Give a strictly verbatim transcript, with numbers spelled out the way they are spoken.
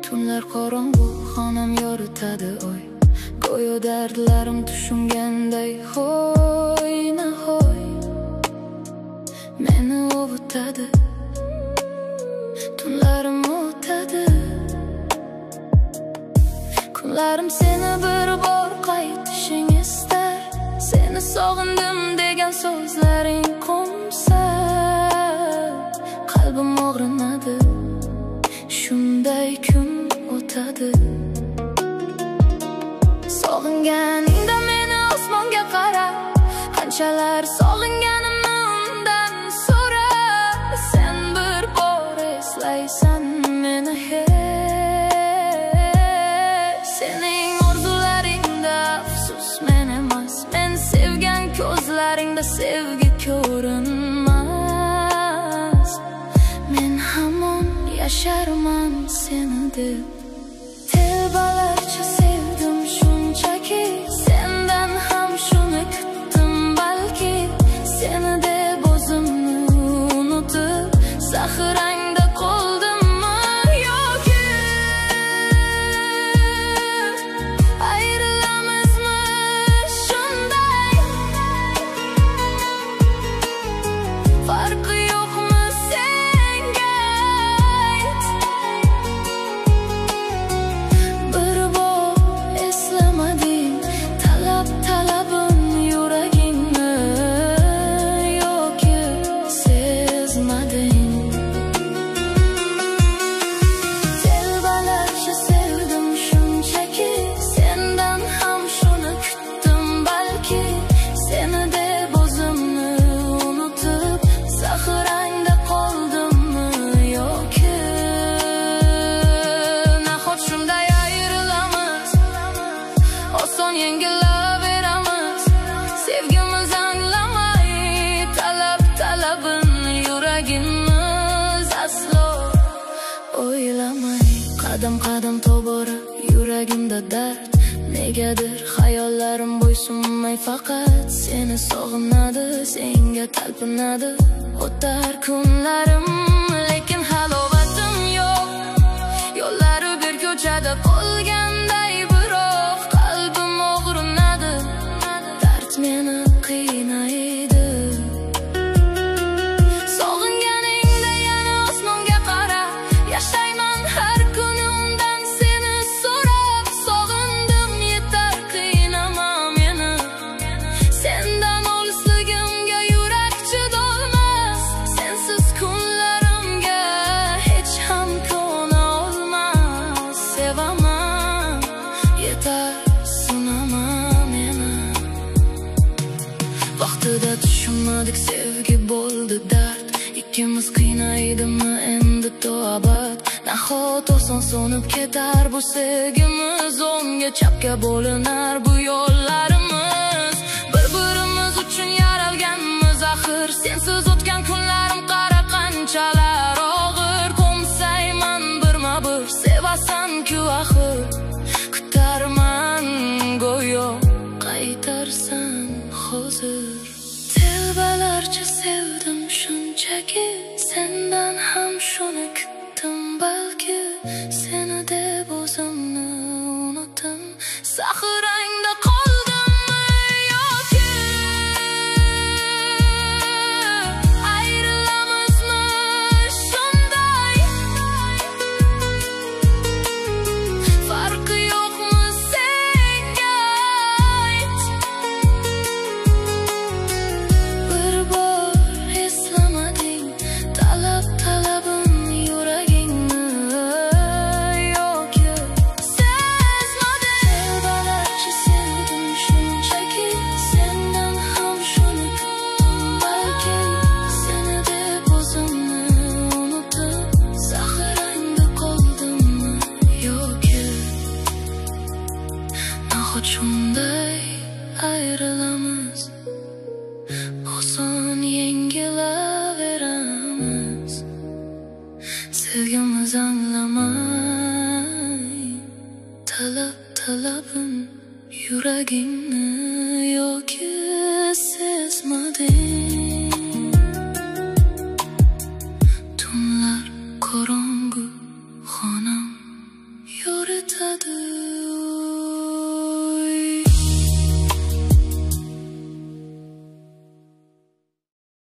Tunlar qorong'u, xonam yoritadi oy. Go'yo dardlarim tushunganday, hoy nahoy meni ovutadi. Tunlarim o'tadi, kunlarim seni bir bor qaytishing istar. Seni sog'indim degan so'zlaring qo'msa, qalbim og'rinadi. Shunday kun o'tadi. Sog'inganingda meni osmonga qara, qanchalar sog'inganimni undan so'ra. Sen bir bor eslaysan meni hech. Sening orzularingda afsus men emas, men sevgan ko'zlaringda sevgi ko'rinmas. Men hamon yasharman seni deb. Telbalarcha sevdim shunchaki, sendan ham shuni kutdim balki. Seni deb o'zimni unutib, zaxirangda qoldimmi yoki ayrilamizmi shunday? Farqi yo'qmi senga ayt? Bir bor eslamading talab talabim yuragingni yoki sezmading? Telbalarcha sevdim shunchaki, sendan ham shuni kutdim balki. Seni deb o'zimni unutib, zaxirangda qoldimmi yoki nahot shunday ayrilamiz, oson yengilaveramiz. Sevgimiz anglamay talab talabin yuragimiz aslo o'ylamay. Qadam qadam tobora yuragimda dard, negadir xayollarim bo'ysunmay faqat seni sog'inadi, senga talpinadi. O'tar kunlarim lekin halovatim yo'q, yo'llari bir ko'chada qolganday biroq qalbim og'rinadi. Dard meni qiynaydi. Sog'inganingda yana osmonga qara, yashayman har kuni undan seni so'rab. Sog'indim yetar qiynama meni, sendan olisligimga yurak chidolmas. Sensiz kunlarimga hech ham ko'na olmas. Sevaman yetar sinama meni. Vaqtida tushunmadik sevgi bo'ldi dard, ikkimiz qiynaydimi endi to abad? Nahot oson so'nib ketar bu sevgimiz, o'ngga chapga bo'linar bu yo'llarimiz. Bir-birimiz uchun yaralganmiz axir, sensiz o'tgan kunlarim qara qanchalar og'ir. Qo'msayman birma-bir, sevasan-ku axir. Kutarman go'yo qaytarsan hozir. Telbalarcha sevdim shunchaki, sendan ham shuni kutdim balki. Seni deb o'zimni unutdim, zaxirangda qoldimmi yoki ayrilamizmi shunday? Farqi yo'qmi senga ayt? Bir bor eslamading talab talabim yuragingni yoki sezmading? Telbalarcha sevdim shunchaki, sendan ham shuni kutdim balki. Seni deb o'zimni unutib, zaxirangda qoldimmi yoki nahot shunday ayrilamiz, oson yengilaveramiz. Sevgimiz anglamay talab talabim yuragingni yoki sezmading? Tunlar qorong'u